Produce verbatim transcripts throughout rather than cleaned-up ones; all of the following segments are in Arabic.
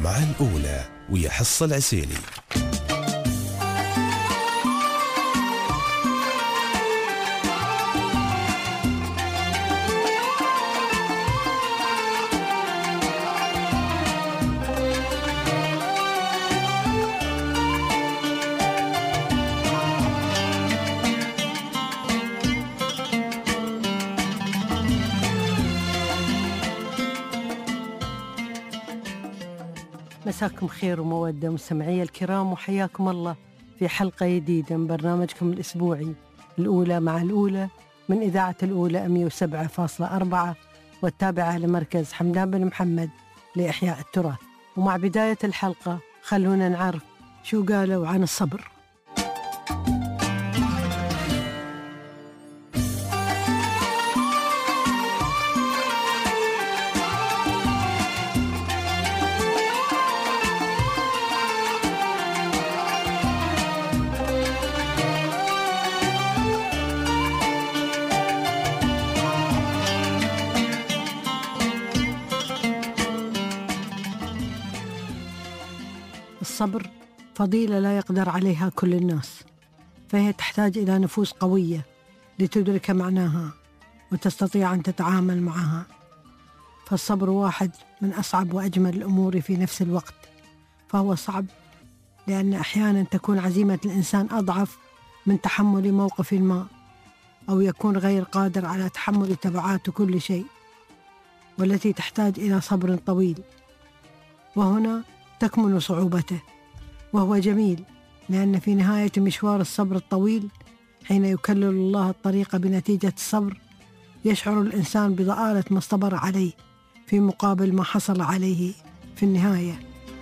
مع الأولى ويا حصة العسيلي. مساكم خير ومودة مستمعي الكرام، وحياكم الله في حلقة جديدة من برنامجكم الأسبوعي الأولى مع الأولى من إذاعة الأولى مئة وسبعة فاصلة أربعة والتابعة لمركز حمدان بن محمد لإحياء التراث. ومع بداية الحلقة خلونا نعرف شو قالوا عن الصبر. الصبر فضيلة لا يقدر عليها كل الناس، فهي تحتاج إلى نفوس قوية لتدرك معناها وتستطيع أن تتعامل معها. فالصبر واحد من أصعب وأجمل الأمور في نفس الوقت، فهو صعب لأن أحيانا تكون عزيمة الإنسان أضعف من تحمل موقف ما، أو يكون غير قادر على تحمل تبعات كل شيء، والتي تحتاج إلى صبر طويل. وهنا تكمن صعوبته، وهو جميل لأن في نهاية مشوار الصبر الطويل حين يكلل الله الطريق بنتيجة الصبر يشعر الإنسان بضآلة ما اصطبر عليه في مقابل ما حصل عليه في النهاية.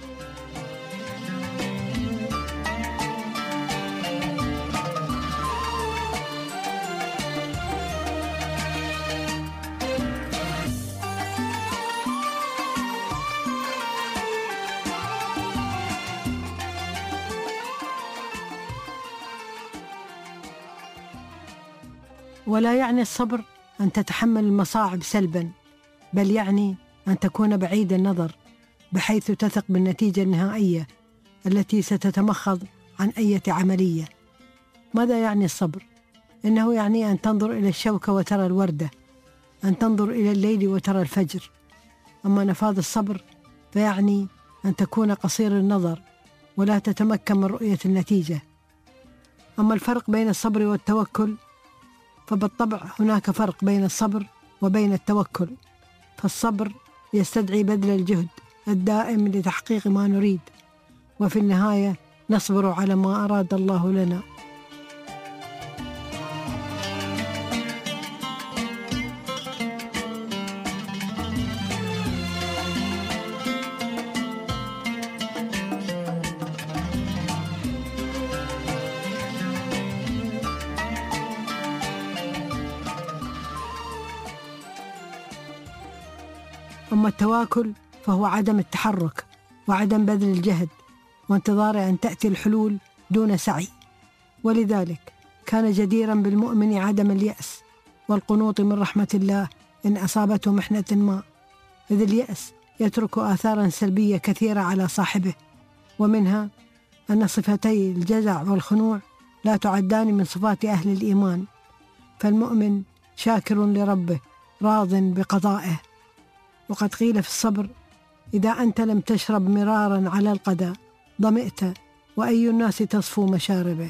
ولا يعني الصبر أن تتحمل المصاعب سلبا، بل يعني أن تكون بعيد النظر بحيث تثق بالنتيجة النهائية التي ستتمخض عن أي عملية. ماذا يعني الصبر؟ إنه يعني أن تنظر إلى الشوكة وترى الوردة، أن تنظر إلى الليل وترى الفجر. أما نفاذ الصبر فيعني أن تكون قصير النظر ولا تتمكن من رؤية النتيجة. أما الفرق بين الصبر والتوكل فبالطبع هناك فرق بين الصبر وبين التوكل. فالصبر يستدعي بذل الجهد الدائم لتحقيق ما نريد، وفي النهاية نصبر على ما أراد الله لنا. أما التواكل فهو عدم التحرك وعدم بذل الجهد وانتظار أن تأتي الحلول دون سعي. ولذلك كان جديرا بالمؤمن عدم اليأس والقنوط من رحمة الله إن أصابته محنة ما، إذ اليأس يترك آثارا سلبية كثيرة على صاحبه، ومنها أن صفتي الجزع والخنوع لا تعدان من صفات أهل الإيمان. فالمؤمن شاكر لربه راض بقضائه. وقد قيل في الصبر: إذا أنت لم تشرب مرارا على القدى ظمئت، وأي الناس تصفو مشاربه.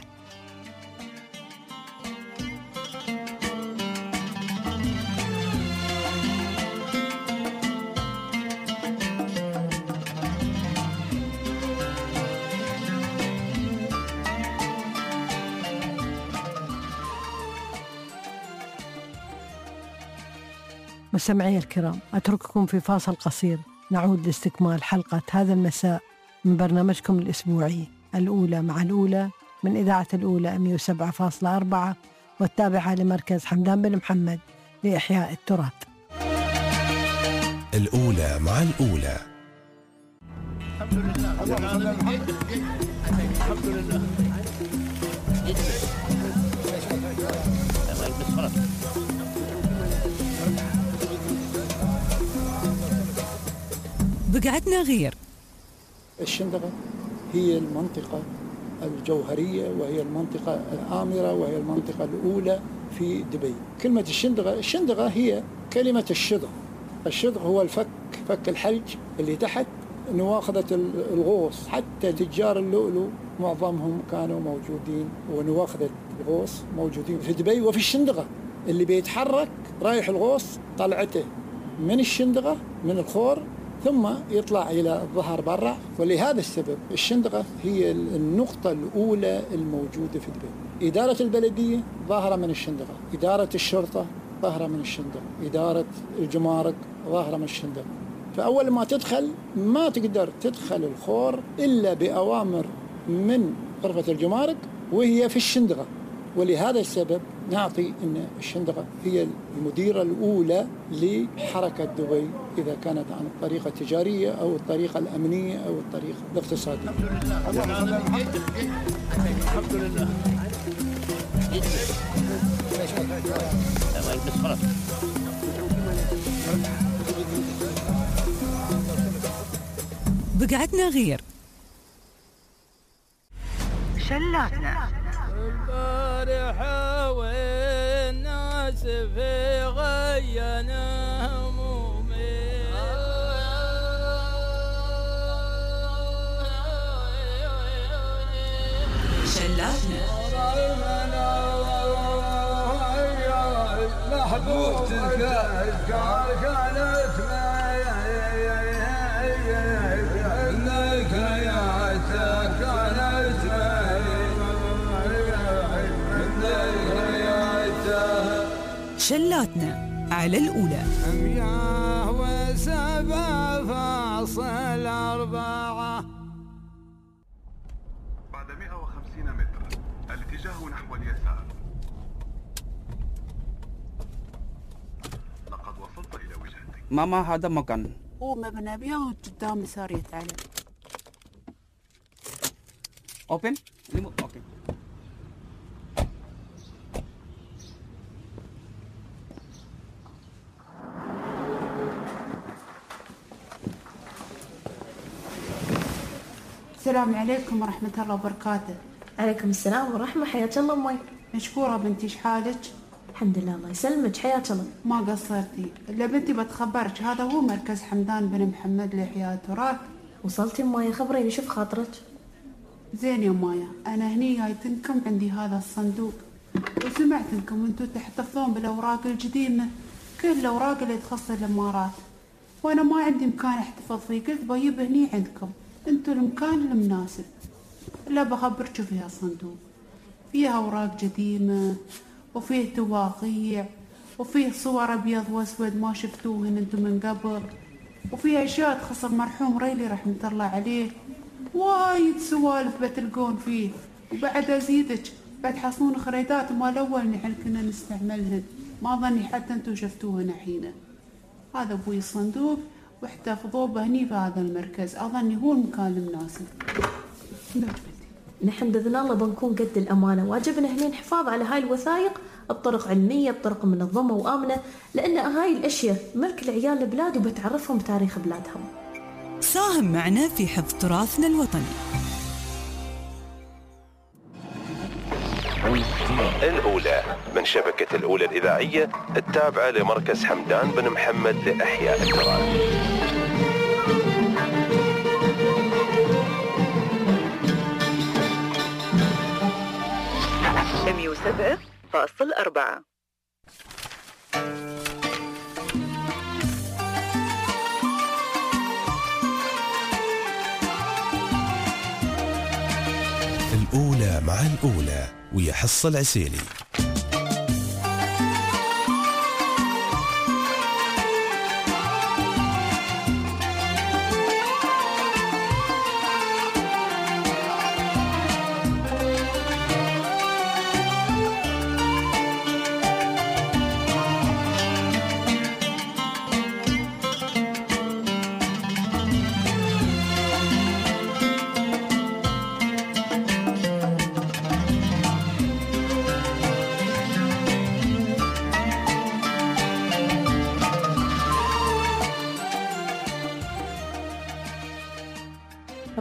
مستمعي الكرام، أترككم في فاصل قصير، نعود لاستكمال حلقة هذا المساء من برنامجكم الأسبوعي الأولى مع الأولى من إذاعة الأولى مئة وسبعة فاصلة أربعة والتابعة لمركز حمدان بن محمد لإحياء التراث. الأولى مع الأولى. الحمد لله الحمد لله. بقعتنا غير، الشندقة هي المنطقة الجوهرية وهي المنطقة الآمرة وهي المنطقة الأولى في دبي. كلمة الشندقة، الشندقة هي كلمة الشدق. الشدق هو الفك، فك الحلج اللي تحت نواخذة الغوص. حتى تجار اللؤلؤ معظمهم كانوا موجودين، ونواخذة الغوص موجودين في دبي وفي الشندقة. اللي بيتحرك رايح الغوص طلعته من الشندقة من الخور ثم يطلع إلى الظهر برا. ولهذا السبب الشندقة هي النقطة الأولى الموجودة في دبي. إدارة البلدية ظاهرة من الشندقة، إدارة الشرطة ظاهرة من الشندقة، إدارة الجمارك ظاهرة من الشندقة. فأول ما تدخل ما تقدر تدخل الخور إلا بأوامر من غرفة الجمارك وهي في الشندقة. ولهذا السبب نعطي أن الشندقة هي المديرة الأولى لحركة دبي، إذا كانت عن الطريقة التجارية أو الطريقة الأمنية أو الطريقة الاقتصادية. الحمد لله. بقعتنا غير شلاتنا البارحة والناس في غينا همومي. شلاتنا محبوبتك كانت شلاتنا على الأولى. مياه وسبع فاصل أربعة. بعد مئة وخمسين متر الاتجاه نحو اليسار. لقد وصلت إلى وجهتك. ماما هذا مكان. هو مبنى أبيض قدام يسار يتعلم. Open? اوكي. السلام عليكم ورحمة الله وبركاته. عليكم السلام ورحمة. حياك الله أمي. مشكورة بنتي، شحالك؟ الحمد لله الله يسلمك. حياك الله. ما قصرتي. إلا بنتي بتخبرك، هذا هو مركز حمدان بن محمد لإحياء التراث. وصلتي أمي؟ خبريني شوف خاطرك. زين يا مايا، أنا هني جايتنكم عندي هذا الصندوق، وسمعت انكم انتم تحتفظون بالأوراق القديمة، كل الأوراق اللي تخص الإمارات، وأنا ما عندي مكان احتفظ فيه، قلت بجيب هني عندكم، انتم المكان المناسب. لا بخبرك فيها صندوق، فيها أوراق قديمة وفيه تواقيع وفيه صور أبيض وأسود ما شفتوهن انتم من قبل، وفيها أشياء تخص المرحوم ريلي رحمة الله عليه، وايد سوالف بتلقون فيه. وبعد أزيدك بتحصلون خريطات مال أول نحن كنا نستعملهن، ما ظني حتى انتم شفتوهن الحين. هذا أبوي الصندوق واحتفظوه بهني في هذا المركز، أظني هو المكان المناسب. نحن بإذن الله بنكون قد الأمانة، واجبنا هنا الحفاظ على هاي الوثائق بطرق علمية بطرق منظمة وآمنة، لأن هاي الأشياء ملك العيال البلاد وبتعرفهم تاريخ بلادهم. ساهم معنا في حفظ تراثنا الوطني. الأولى من شبكة الأولى الإذاعية التابعة لمركز حمدان بن محمد لإحياء التراث. مية وسبعة فاصل أربعة. الأولى مع الأولى ويا حصة العسيلي.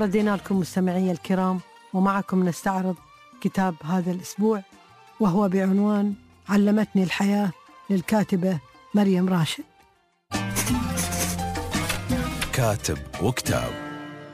ردينا لكم مستمعي الكرام، ومعكم نستعرض كتاب هذا الأسبوع، وهو بعنوان علمتني الحياة للكاتبة مريم راشد. كاتب وكتاب.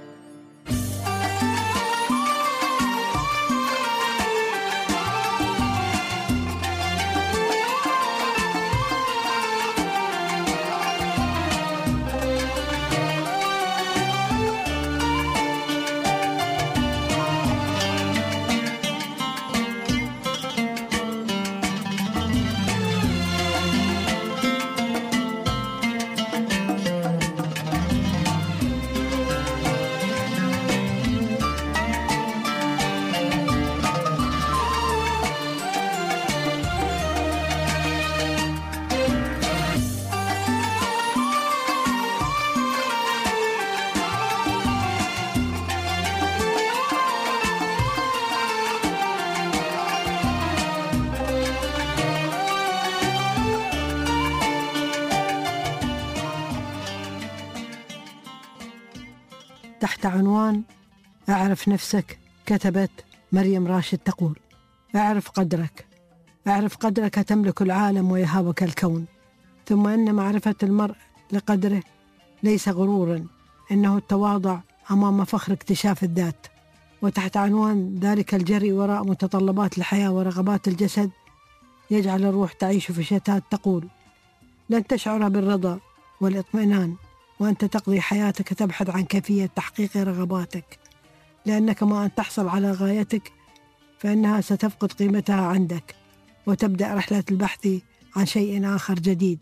تحت عنوان اعرف نفسك، كتبت مريم راشد تقول: اعرف قدرك، اعرف قدرك تملك العالم ويهابك الكون، ثم ان معرفة المرء لقدره ليس غرورا، انه التواضع امام فخر اكتشاف الذات. وتحت عنوان ذلك الجري وراء متطلبات الحياة ورغبات الجسد يجعل الروح تعيش في شتات تقول: لن تشعر بالرضا والاطمئنان وأنت تقضي حياتك تبحث عن كيفية تحقيق رغباتك، لأنك ما أن تحصل على غايتك فإنها ستفقد قيمتها عندك، وتبدأ رحلة البحث عن شيء آخر جديد.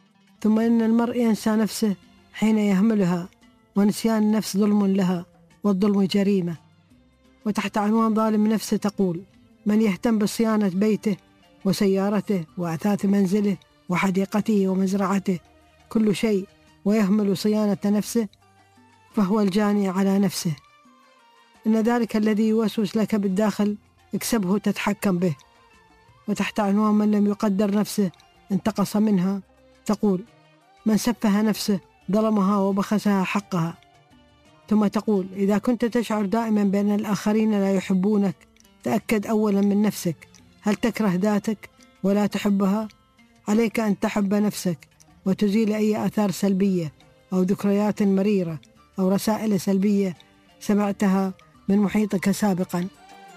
ثم إن المرء ينسى نفسه حين يهملها، ونسيان النفس ظلم لها، والظلم جريمة. وتحت عنوان ظالم نفسه تقول: من يهتم بصيانة بيته وسيارته وأثاث منزله وحديقته ومزرعته كل شيء، ويهمل صيانة نفسه، فهو الجاني على نفسه. إن ذلك الذي يوسوس لك بالداخل اكسبه تتحكم به. وتحت عنوان من لم يقدر نفسه انتقص منها تقول: من سفه نفسه ظلمها وبخسها حقها. ثم تقول: إذا كنت تشعر دائما بأن الآخرين لا يحبونك، تأكد أولا من نفسك، هل تكره ذاتك ولا تحبها؟ عليك أن تحب نفسك وتزيل أي آثار سلبية أو ذكريات مريرة أو رسائل سلبية سمعتها من محيطك سابقا.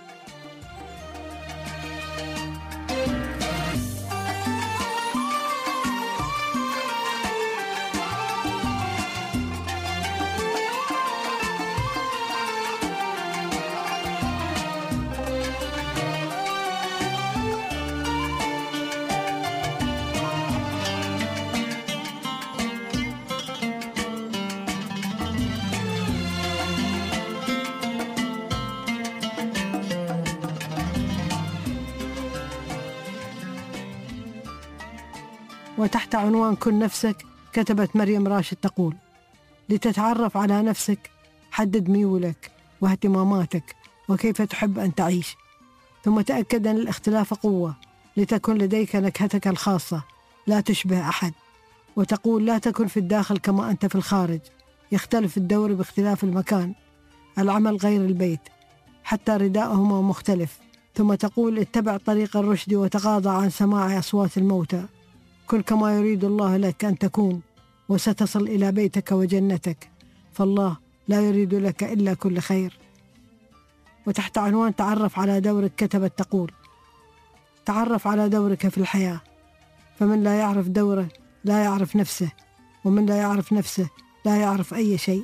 وتحت عنوان كن نفسك كتبت مريم راشد تقول: لتتعرف على نفسك حدد ميولك واهتماماتك وكيف تحب أن تعيش، ثم تأكد أن الاختلاف قوة، لتكن لديك نكهتك الخاصة لا تشبه أحد. وتقول: لا تكن في الداخل كما أنت في الخارج، يختلف الدور باختلاف المكان، العمل غير البيت، حتى رداءهما مختلف. ثم تقول: اتبع طريق الرشد وتغاضى عن سماع أصوات الموتى، كن كما يريد الله لك أن تكون، وستصل إلى بيتك وجنتك، فالله لا يريد لك إلا كل خير. وتحت عنوان تعرف على دورك كتبت تقول: تعرف على دورك في الحياة، فمن لا يعرف دوره لا يعرف نفسه، ومن لا يعرف نفسه لا يعرف أي شيء.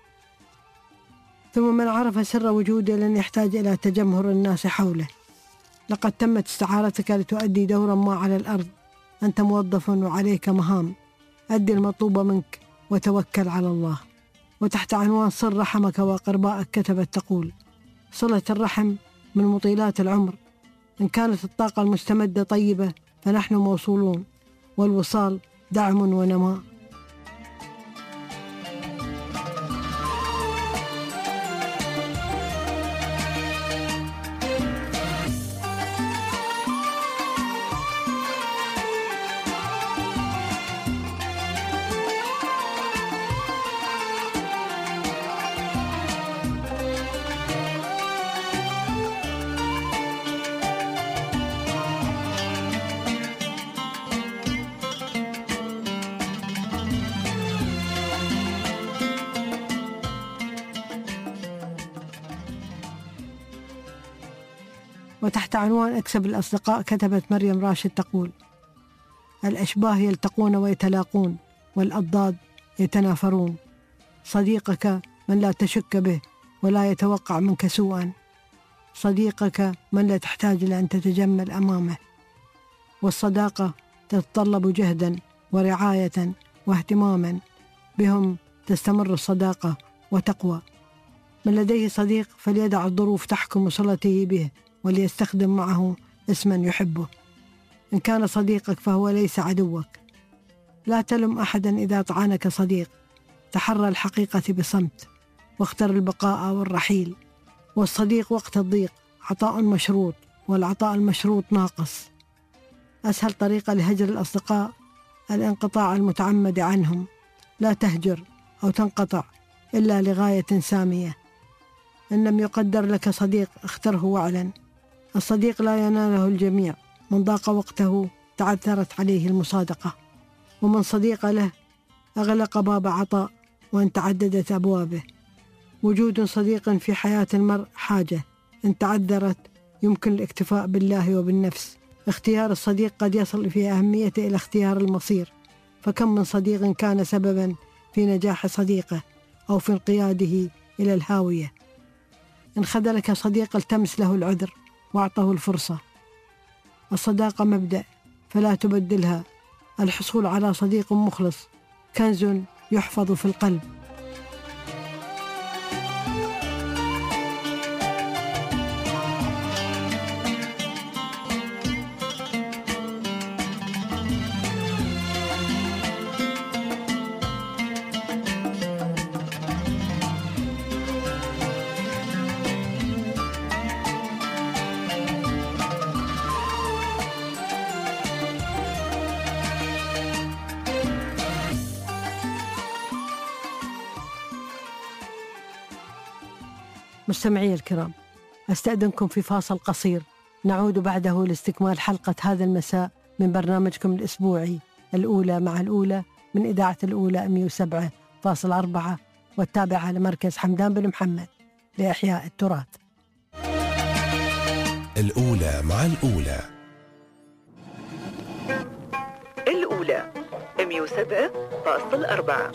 ثم من عرف سر وجوده لن يحتاج إلى تجمهر الناس حوله. لقد تمت استعارتك لتؤدي دورا ما على الأرض، أنت موظف وعليك مهام، أدي المطلوب منك وتوكل على الله. وتحت عنوان صل رحمك وأقربائك كتبت تقول: صلة الرحم من مطيلات العمر، إن كانت الطاقة المستمدة طيبة فنحن موصولون، والوصال دعم ونماء. وتحت عنوان اكسب الأصدقاء كتبت مريم راشد تقول: الأشباه يلتقون ويتلاقون، والأضداد يتنافرون. صديقك من لا تشك به ولا يتوقع منك سوءا، صديقك من لا تحتاج إلى أن تتجمل أمامه. والصداقة تتطلب جهدا ورعاية واهتماما، بهم تستمر الصداقة وتقوى. من لديه صديق فليدع الظروف تحكم صلته به، وليستخدم معه اسما يحبه. إن كان صديقك فهو ليس عدوك. لا تلم أحدا إذا طعنك صديق. تحرى الحقيقة بصمت، واختر البقاء والرحيل. والصديق وقت الضيق عطاء مشروط، والعطاء المشروط ناقص. أسهل طريقة لهجر الأصدقاء الانقطاع المتعمد عنهم. لا تهجر أو تنقطع إلا لغاية سامية. إن لم يقدر لك صديق اختره واعلن. الصديق لا يناله الجميع، من ضاق وقته تعثرت عليه المصادقة، ومن صديق له أغلق باب عطاء وإن تعددت أبوابه. وجود صديق في حياة المرء حاجة، إن تعذرت يمكن الاكتفاء بالله وبالنفس. اختيار الصديق قد يصل في أهميته إلى اختيار المصير، فكم من صديق كان سببا في نجاح صديقه أو في انقياده إلى الهاوية. إن خذلك صديق التمس له العذر واعطه الفرصة. الصداقة مبدأ فلا تبدلها. الحصول على صديق مخلص كنز يحفظ في القلب. مستمعي الكرام، أستأذنكم في فاصل قصير، نعود بعده لاستكمال حلقة هذا المساء من برنامجكم الأسبوعي الأولى مع الأولى من إذاعة الأولى مئة وسبعة فاصلة أربعة والتابعة لمركز حمدان بن محمد لإحياء التراث. الأولى مع الأولى. الأولى مئة وسبعة فاصلة أربعة.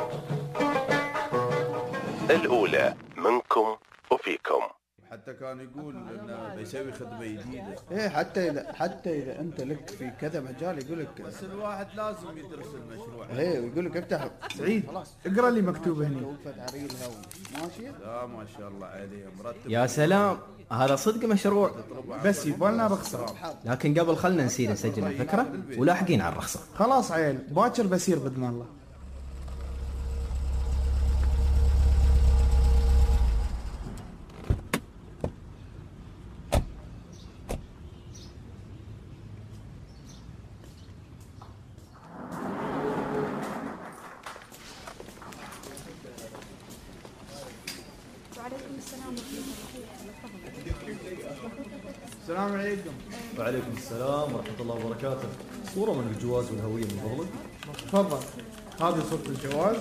الأولى منكم وفيكم. حتى كان يقول انه بيسوي خدمه جديده. ايه حتى اذا حتى اذا انت لك في كذا مجال يقول لك بس الواحد لازم يدرس المشروع. ايه ويقول لك افتح. سعيد اقرا لي مكتوب هنا. ماشي؟ لا ما شاء الله عليه مرتب. يا سلام، هذا صدق مشروع، بس يبغى رخصه. لكن قبل خلنا نسير نسجل الفكره ولاحقين على الرخصه. خلاص عيل، باكر بسير باذن الله. السلام عليكم. وعليكم السلام ورحمة الله وبركاته. صورة من الجواز والهوية من فضلك. تفضل، هذه صورة الجواز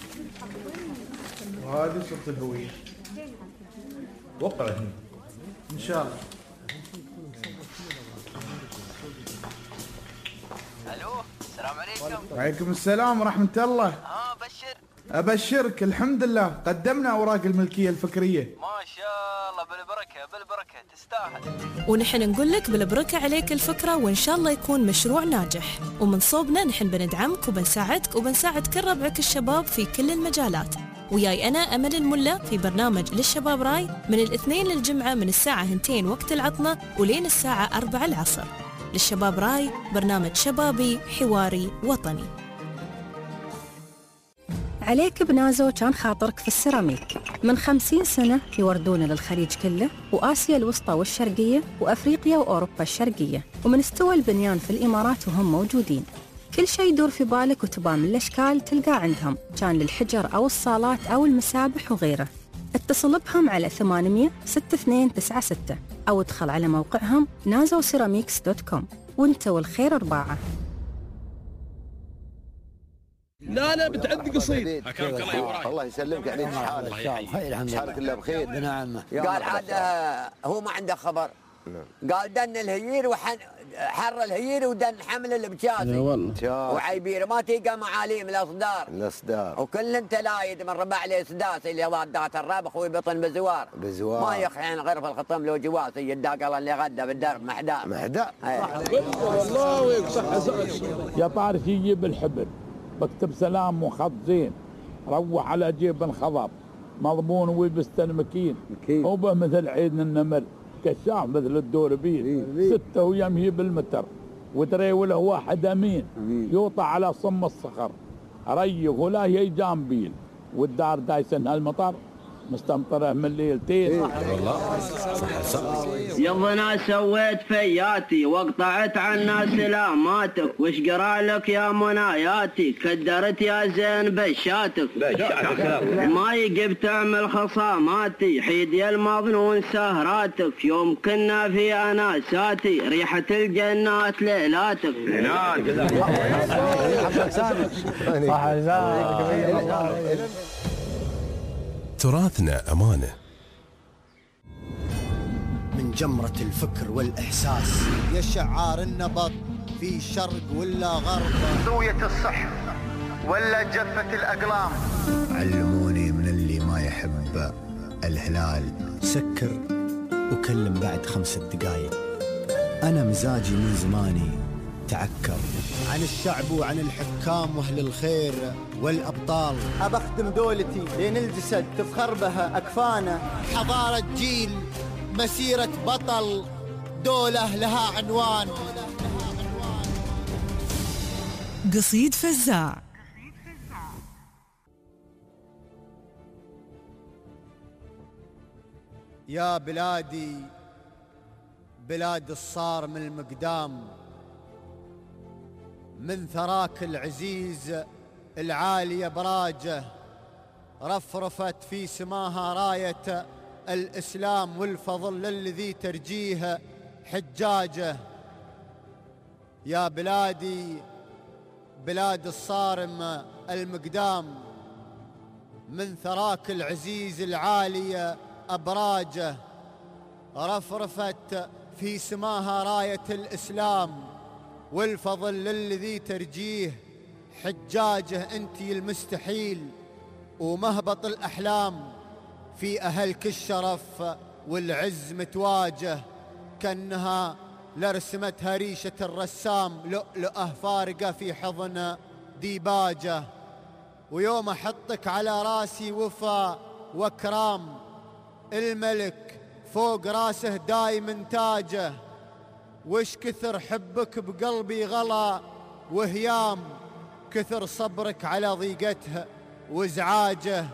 وهذه صورة الهوية. وقع هنا إن شاء الله. ألو، السلام عليكم. وعليكم السلام ورحمة الله. ها بشر. أبشرك، الحمد لله قدمنا أوراق الملكية الفكرية. ما شاء الله، بالبركة بالبركة، تستاهل. ونحن نقول لك بالبركة عليك الفكرة، وإن شاء الله يكون مشروع ناجح. ومن صوبنا نحن بندعمك وبنساعدك وبنساعد كل ربعك الشباب في كل المجالات. وياي أنا أمل الملا في برنامج للشباب راي من الاثنين للجمعة من الساعة اثنتين وقت العطلة ولين الساعة أربعة العصر. للشباب راي، برنامج شبابي حواري وطني. عليك بنازو كان خاطرك في السيراميك. من خمسين سنة يوردون للخليج كله وآسيا الوسطى والشرقية وأفريقيا وأوروبا الشرقية، ومن استوى البنيان في الإمارات وهم موجودين. كل شيء يدور في بالك وتباه من الأشكال تلقاه عندهم، كان للحجر أو الصالات أو المسابح وغيره. اتصل بهم على ثمانمية ستة اثنين تسعة ستة أو ادخل على موقعهم نازو سيراميكس دوت كوم. وانت والخير أربعة. لا لا بتعدي قصيد. حكاك الله يوراك. الله يسلمك عليك. حالك الحمد لله بخير. بنا عمه. قال عاد هو ما عنده خبر قال دن الهيير وحن حر الهيير ودن حمل البشاسي والله وعيبير ما تلقى معاليم الاصدار الاصدار وكل انت لايد من ربع لي سداسي اللي ضادات الرابخ ويبطن بزوار بزوار ما يخحين غير في الخطم لو جواسي يداق الله اللي غدا بالدرب محدا محدا والله ويصح. يا طارش يجيب الحبل بكتب سلام وخط زين روح على جيب انخضب مضمون ويلبس مكين هو مثل عين النمر كشاف مثل الدوربين ستة ويمهي بالمتر وتري وله واحد امين يوطى على صم الصخر ريه ولا هي جامبيل والدار دايسن هالمطر مستمطره من ليلتين. والله صح صح. يظنا سويت فياتي وقطعت عنا سلاماتك وش قرا لك يا مناياتي كدرت يا زين بشاتك ما يجب تعمل خصاماتي حيد يا المظنون سهراتك يوم كنا في اناساتي ريحة الجنات ليلاتك. تراثنا أمانة. من جمرة الفكر والإحساس يا شعار النبض في شرق ولا غرب زوية الصح ولا جفة الأقلام. علموني من اللي ما يحب الهلال سكر وكلم بعد خمسة دقايق. أنا مزاجي من زماني تعكر عن الشعب وعن الحكام واهل الخير والابطال. ابخدم دولتي لين الجسد تفخر بها اكفانه. حضاره جيل مسيره بطل دوله لها عنوان. قصيد فزاع. يا بلادي بلاد الصارم المقدام من ثراك العزيز العالي براجه رفرفت في سماها راية الإسلام والفضل للذي ترجيه حجاجه. يا بلادي بلاد الصارم المقدام من ثراك العزيز العالي أبراجه رفرفت في سماها راية الإسلام والفضل للذي ترجيه حجاجه. انتي المستحيل ومهبط الأحلام في أهلك الشرف والعز متواجه. كأنها لرسمتها ريشة الرسام لؤلؤة فارقة في حضن ديباجه. ويوم أحطك على راسي وفا وكرام الملك فوق راسه دايم تاجه. وش كثر حبك بقلبي غلا وهيام كثر صبرك على ضيقته وازعاجه.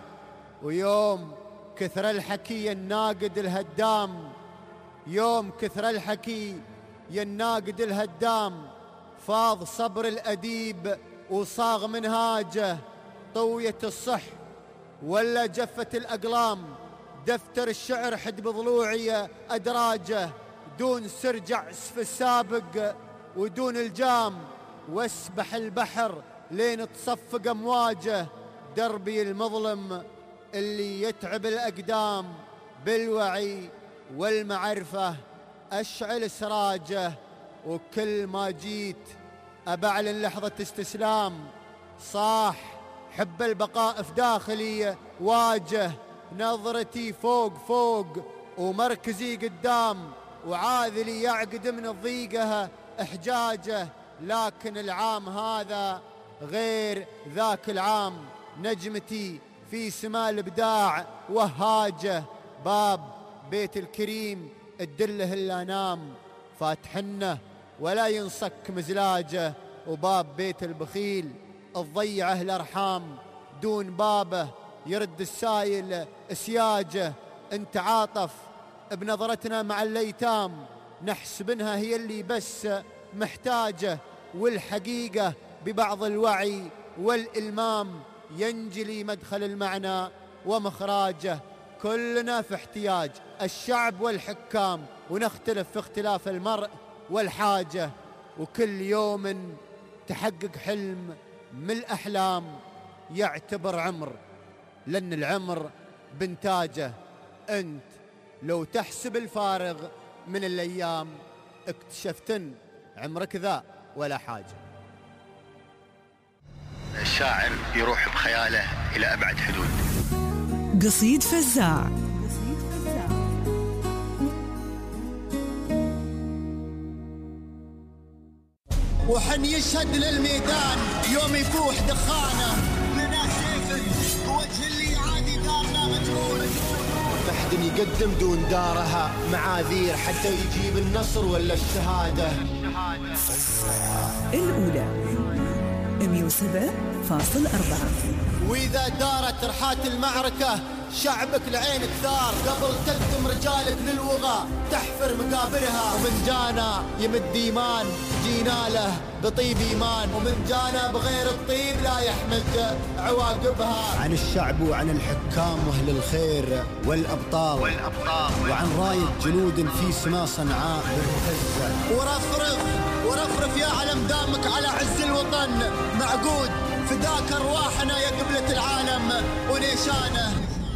ويوم كثر الحكي يا الناقد الهدام يوم كثر الحكي يا الناقد الهدام فاض صبر الأديب وصاغ منهاجه. طوية الصح ولا جفة الأقلام دفتر الشعر حد بضلوعي أدراجه. دون سرجع في السابق ودون الجام واسبح البحر لين تصفق أمواجه. دربي المظلم اللي يتعب الأقدام بالوعي والمعرفة أشعل سراجه. وكل ما جيت أبعلن لحظة استسلام صاح حب البقاء في داخلي واجه. نظرتي فوق فوق ومركزي قدام وعاذلي يعقد من الضيقة إحجاجه. لكن العام هذا غير ذاك العام نجمتي في سما الإبداع وهاجه. باب بيت الكريم الدله إلا نام فاتحنه ولا ينصك مزلاجه. وباب بيت البخيل الضيعه الأرحام دون بابه يرد السايل سياجه. انت عاطف بنظرتنا مع الليتام نحسبنها هي اللي بس محتاجه. والحقيقة ببعض الوعي والإلمام ينجلي مدخل المعنى ومخراجه. كلنا في احتياج الشعب والحكام ونختلف في اختلاف المرء والحاجة. وكل يوم تحقق حلم من الأحلام يعتبر عمر لأن العمر بنتاجه. أنت لو تحسب الفارغ من الأيام اكتشفتن عمرك ذا ولا حاجة. الشاعر يروح بخياله إلى أبعد حدود. قصيد فزاع. وحن يشهد للميدان يوم يفوح دخانه لنا سيف وجه اللي عادي دارنا مجهول. فحد يقدم دون دارها معاذير حتى يجيب النصر ولا الشهادة. الأولى مية وسبعة فاصل أربعة. وإذا دارت رحات المعركة شعبك لعين كثار قبل تقدم رجالك للوغى تحفر مقابرها. ومن جانا يمد إيمان جينا له بطيب إيمان ومن جانا بغير الطيب لا يحمد عواقبها. عن الشعب وعن الحكام وأهل الخير والأبطال, والأبطال وعن راية جنود في سما صنعاء بالمهزة. ورفرف ورفرف يا علم دامك على عز الوطن معقود فداك أرواحنا يا قبلة العالم ونيشانه.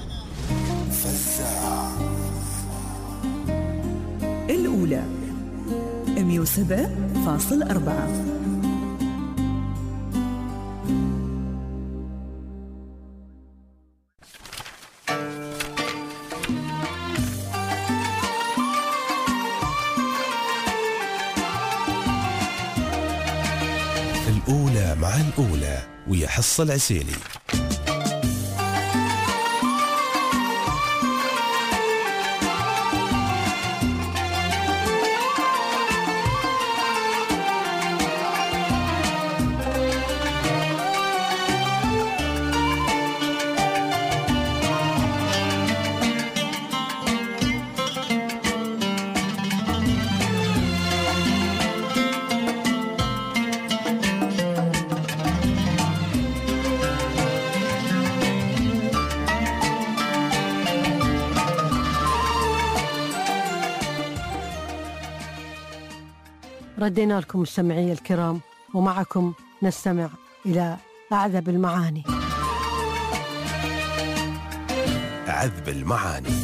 الأولى مية وسبعة فاصل أربعة. الأولى مع الأولى ويا حصة العسيلي. ردينا لكم مستمعي الكرام ومعكم نستمع إلى أعذب المعاني. عذب المعاني.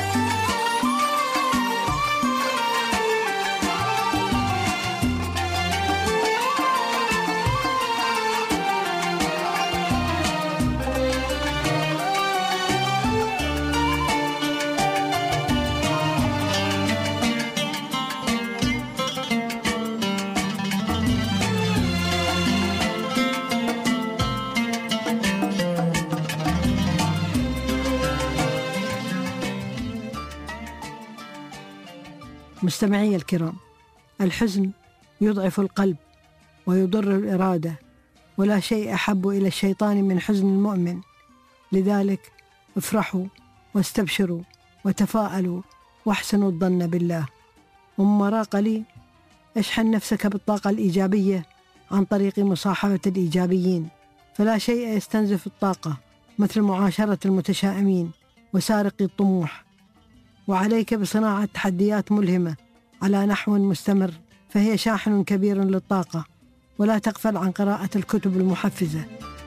مستمعي الكرام، الحزن يضعف القلب ويضر الإرادة، ولا شيء أحب إلى الشيطان من حزن المؤمن. لذلك افرحوا واستبشروا وتفاءلوا واحسنوا الظن بالله. ومما راق لي، اشحن نفسك بالطاقة الإيجابية عن طريق مصاحبة الإيجابيين، فلا شيء يستنزف الطاقة مثل معاشرة المتشائمين وسارقي الطموح. وعليك بصناعة تحديات ملهمة على نحو مستمر، فهي شاحن كبير للطاقة. ولا تغفل عن قراءة الكتب المحفزة.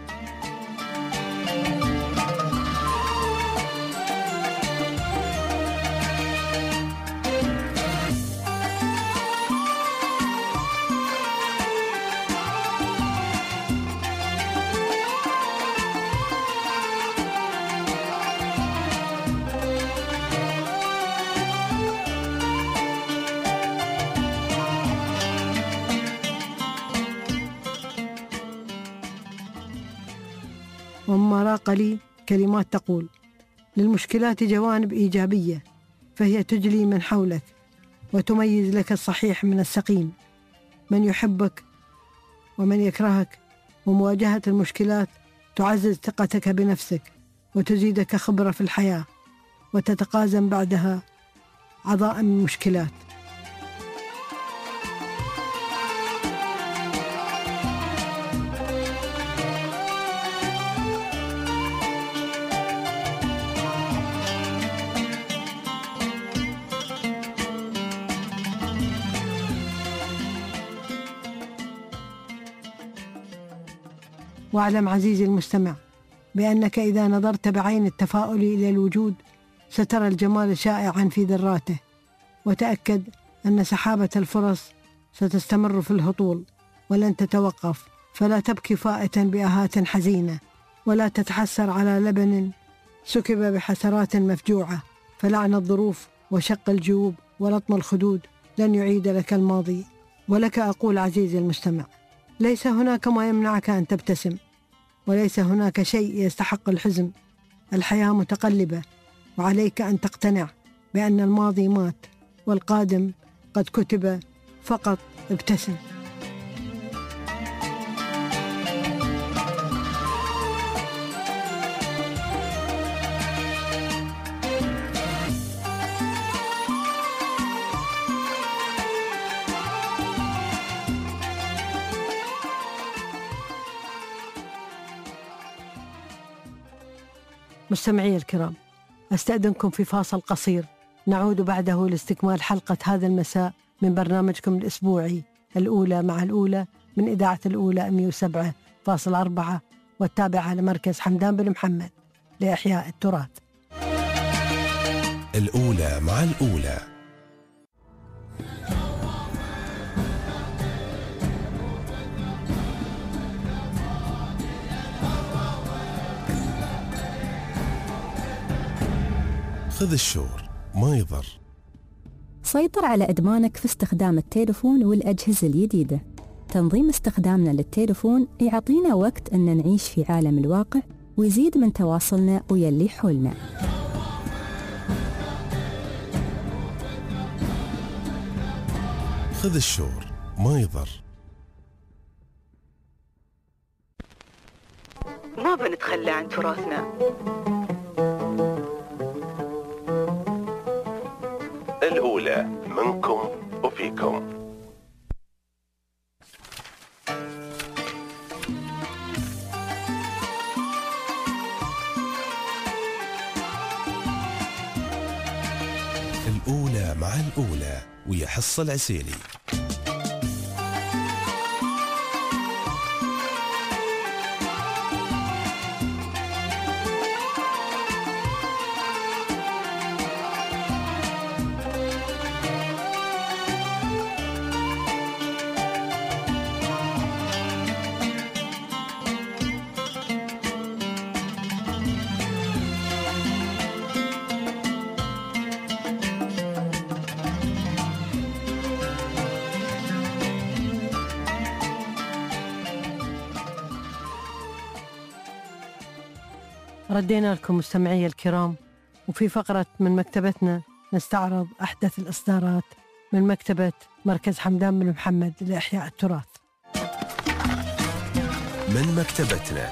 ومما راق لي كلمات تقول: للمشكلات جوانب إيجابية، فهي تجلي من حولك وتميز لك الصحيح من السقيم، من يحبك ومن يكرهك. ومواجهة المشكلات تعزز ثقتك بنفسك وتزيدك خبرة في الحياة، وتتقازم بعدها عظائم المشكلات. واعلم عزيزي المستمع بأنك إذا نظرت بعين التفاؤل إلى الوجود سترى الجمال شائعا في ذراته، وتأكد أن سحابة الفرص ستستمر في الهطول ولن تتوقف، فلا تبكي فائتا بآهات حزينة، ولا تتحسر على لبن سكب بحسرات مفجوعة، فلعن الظروف وشق الجيوب ولطم الخدود لن يعيد لك الماضي. ولك أقول عزيزي المستمع، ليس هناك ما يمنعك أن تبتسم، وليس هناك شيء يستحق الحزن. الحياة متقلبة، وعليك أن تقتنع بأن الماضي مات والقادم قد كتب، فقط ابتسم. مستمعي الكرام، أستأذنكم في فاصل قصير، نعود بعده لاستكمال حلقة هذا المساء من برنامجكم الأسبوعي الأولى مع الأولى من إذاعة الأولى مئة وسبعة فاصلة أربعة والتابعة لمركز حمدان بن محمد لإحياء التراث. الأولى مع الأولى. خذ الشور ما يضر. سيطر على إدمانك في استخدام التليفون والأجهزة الجديدة. تنظيم استخدامنا للتليفون يعطينا وقت أن نعيش في عالم الواقع ويزيد من تواصلنا ويا اللي حولنا. خذ الشور ما يضر. ما بنتخلى عن تراثنا. الأولى منكم وفيكم. الأولى مع الأولى ويا حصة العسيلي. ردينا لكم مستمعي الكرام، وفي فقرة من مكتبتنا نستعرض أحدث الإصدارات من مكتبة مركز حمدان بن محمد لإحياء التراث. من مكتبتنا.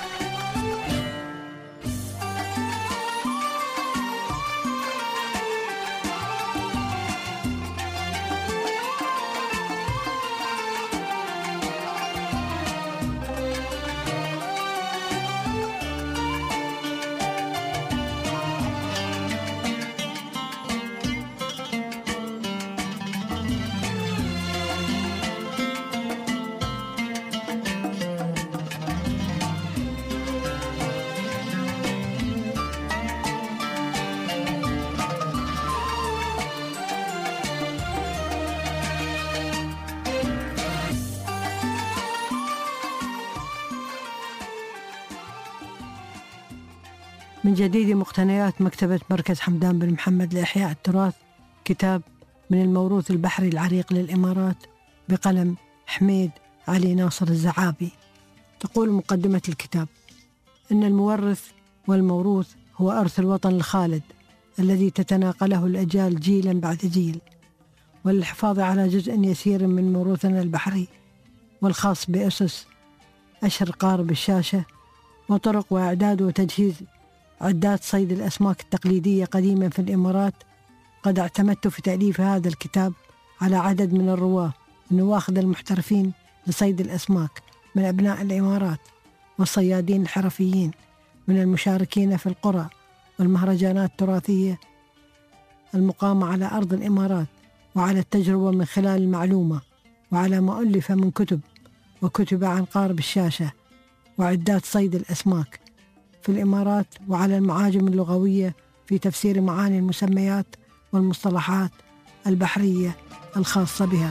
من جديد مقتنيات مكتبة مركز حمدان بن محمد لإحياء التراث، كتاب من الموروث البحري العريق للإمارات بقلم حميد علي ناصر الزعابي. تقول مقدمة الكتاب: إن المورث والموروث هو أرث الوطن الخالد الذي تتناقله الأجيال جيلا بعد جيل، وللحفاظ على جزء يسير من موروثنا البحري والخاص بأسس أشهر قارب الشاشة وطرق وإعداد وتجهيز عدات صيد الأسماك التقليدية قديما في الإمارات، قد اعتمدت في تأليف هذا الكتاب على عدد من الرواة النواخذ المحترفين لصيد الأسماك من أبناء الإمارات والصيادين الحرفيين من المشاركين في القرى والمهرجانات التراثية المقامة على أرض الإمارات، وعلى التجربة من خلال المعلومة، وعلى ما ألف من كتب وكتب عن قارب الشاشة وعدات صيد الأسماك في الإمارات، وعلى المعاجم اللغوية في تفسير معاني المسميات والمصطلحات البحرية الخاصة بها.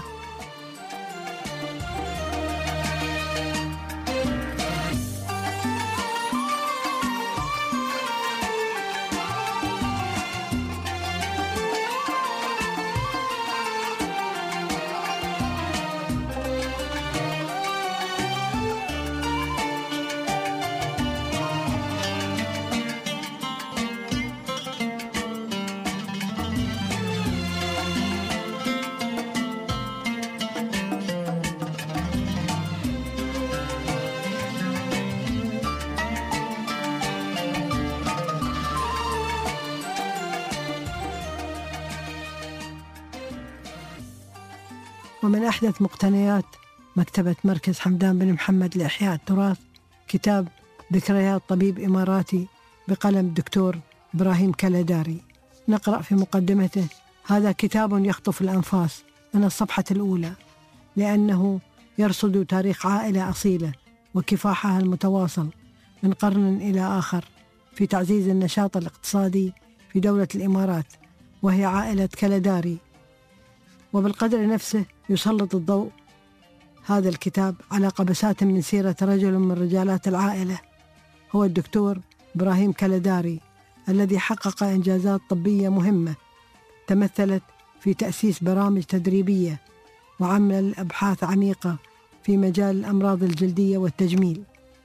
ومن أحدث مقتنيات مكتبة مركز حمدان بن محمد لإحياء التراث كتاب ذكريات طبيب إماراتي بقلم الدكتور إبراهيم كلداري. نقرأ في مقدمته: هذا كتاب يخطف الأنفاس من الصفحة الأولى، لأنه يرصد تاريخ عائلة أصيلة وكفاحها المتواصل من قرن إلى آخر في تعزيز النشاط الاقتصادي في دولة الإمارات، وهي عائلة كلداري. وبالقدر نفسه يسلط الضوء هذا الكتاب على قبسات من سيرة رجل من رجالات العائلة، هو الدكتور إبراهيم كلداري، الذي حقق إنجازات طبية مهمة تمثلت في تأسيس برامج تدريبية وعمل أبحاث عميقة في مجال الأمراض الجلدية والتجميل.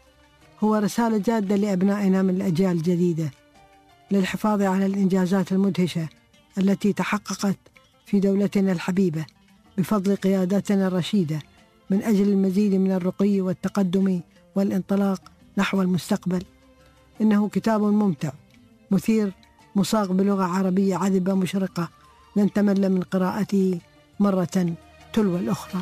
هو رسالة جادة لأبنائنا من الأجيال الجديدة للحفاظ على الإنجازات المدهشة التي تحققت في دولتنا الحبيبة بفضل قيادتنا الرشيدة من أجل المزيد من الرقي والتقدم والانطلاق نحو المستقبل. إنه كتاب ممتع مثير مصاغ بلغة عربية عذبة مشرقة، لن تمل من قراءته مرة تلو الأخرى.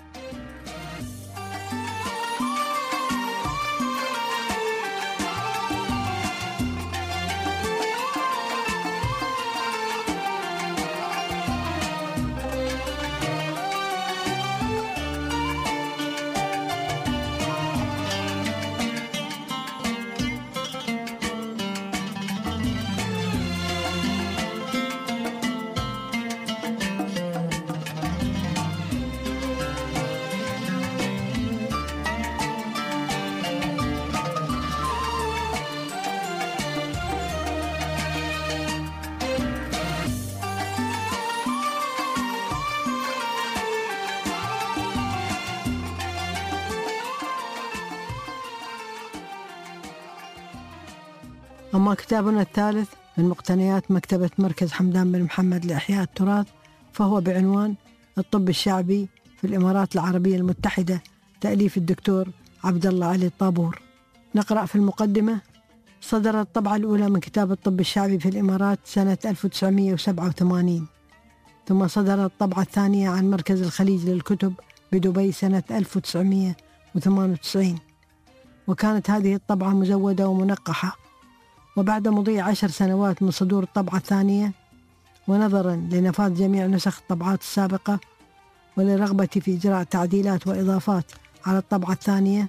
أما كتابنا الثالث من مقتنيات مكتبة مركز حمدان بن محمد لإحياء التراث فهو بعنوان الطب الشعبي في الإمارات العربية المتحدة، تأليف الدكتور عبد الله علي الطابور. نقرأ في المقدمة: صدرت الطبعة الأولى من كتاب الطب الشعبي في الإمارات سنة ألف وتسعمائة وسبعة وثمانين، ثم صدرت الطبعة الثانية عن مركز الخليج للكتب بدبي سنة ألف وتسعمائة وثمانية وتسعين، وكانت هذه الطبعة مزودة ومنقحة. وبعد مضي عشر سنوات من صدور الطبعة الثانية، ونظرا لنفاذ جميع نسخ الطبعات السابقة ولرغبتي في إجراء تعديلات وإضافات على الطبعة الثانية،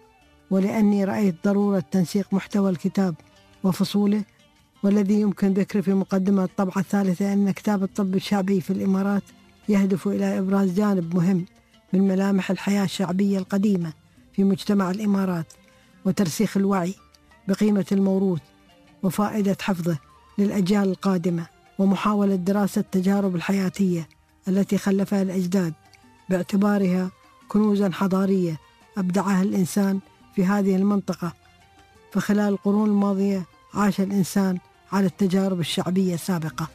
ولأني رأيت ضرورة تنسيق محتوى الكتاب وفصوله، والذي يمكن ذكره في مقدمة الطبعة الثالثة أن كتاب الطب الشعبي في الإمارات يهدف إلى إبراز جانب مهم من ملامح الحياة الشعبية القديمة في مجتمع الإمارات، وترسيخ الوعي بقيمة الموروث وفائدة حفظه للأجيال القادمة، ومحاولة دراسة التجارب الحياتية التي خلفها الأجداد باعتبارها كنوزا حضارية أبدعها الإنسان في هذه المنطقة. فخلال القرون الماضية عاش الإنسان على التجارب الشعبية السابقة.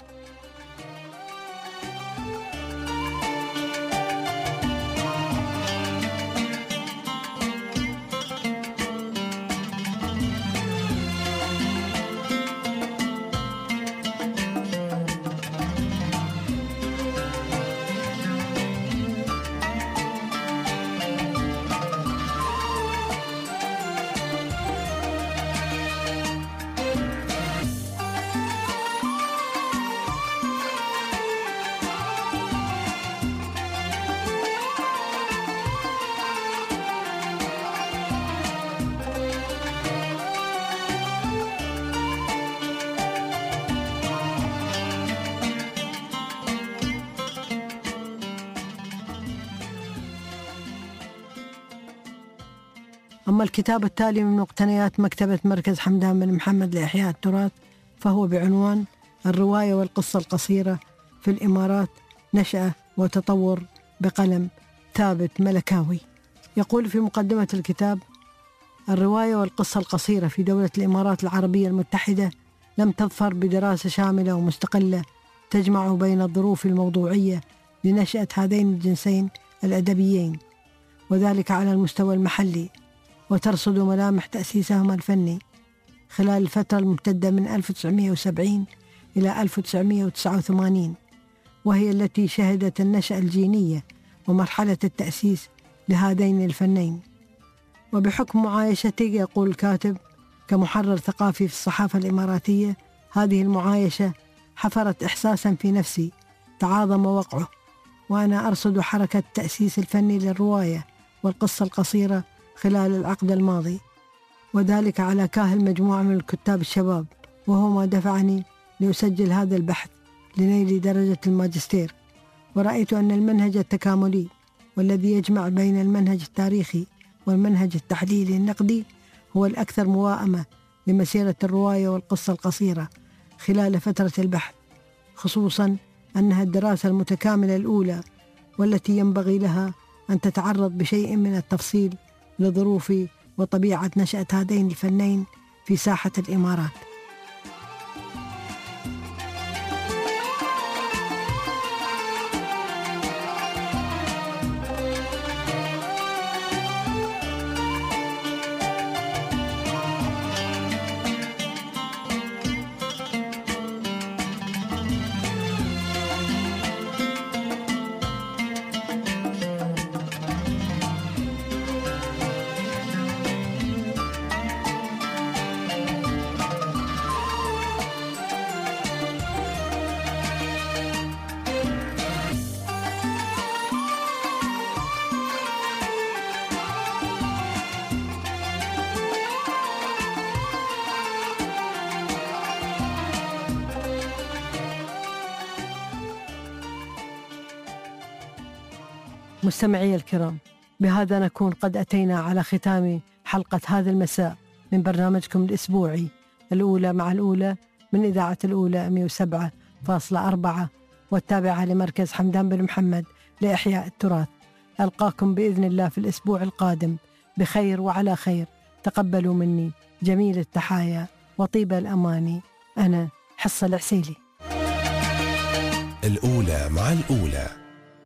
أما الكتاب التالي من مقتنيات مكتبة مركز حمدان بن محمد لإحياء التراث فهو بعنوان الرواية والقصة القصيرة في الإمارات، نشأة وتطور، بقلم ثابت ملكاوي. يقول في مقدمة الكتاب: الرواية والقصة القصيرة في دولة الإمارات العربية المتحدة لم تظفر بدراسة شاملة ومستقلة تجمع بين الظروف الموضوعية لنشأة هذين الجنسين الأدبيين، وذلك على المستوى المحلي، وترصد ملامح تأسيسهما الفني خلال الفترة الممتدة من ألف وتسعمائة وسبعين إلى ألف وتسعمائة وتسعة وثمانين، وهي التي شهدت النشأة الجينية ومرحلة التأسيس لهذين الفنين. وبحكم معايشتي، يقول الكاتب كمحرر ثقافي في الصحافة الإماراتية، هذه المعايشة حفرت إحساسا في نفسي تعاظم وقعه، وأنا أرصد حركة التأسيس الفني للرواية والقصة القصيرة خلال العقد الماضي، وذلك على كاهل مجموعة من الكتاب الشباب، وهو ما دفعني لأسجل هذا البحث لنيل درجة الماجستير. ورأيت أن المنهج التكاملي والذي يجمع بين المنهج التاريخي والمنهج التحليلي النقدي هو الأكثر موائمة لمسيرة الرواية والقصة القصيرة خلال فترة البحث، خصوصا أنها الدراسة المتكاملة الأولى والتي ينبغي لها أن تتعرض بشيء من التفصيل لظروف وطبيعة نشأة هذين الفنين في ساحة الإمارات. مستمعي الكرام، بهذا نكون قد أتينا على ختام حلقة هذا المساء من برنامجكم الأسبوعي الأولى مع الأولى من إذاعة الأولى مئة وسبعة فاصلة أربعة والتابعة لمركز حمدان بن محمد لإحياء التراث. ألقاكم بإذن الله في الأسبوع القادم بخير وعلى خير. تقبلوا مني جميل التحايا وطيب الأماني. أنا حصة العسيلي. الأولى مع الأولى.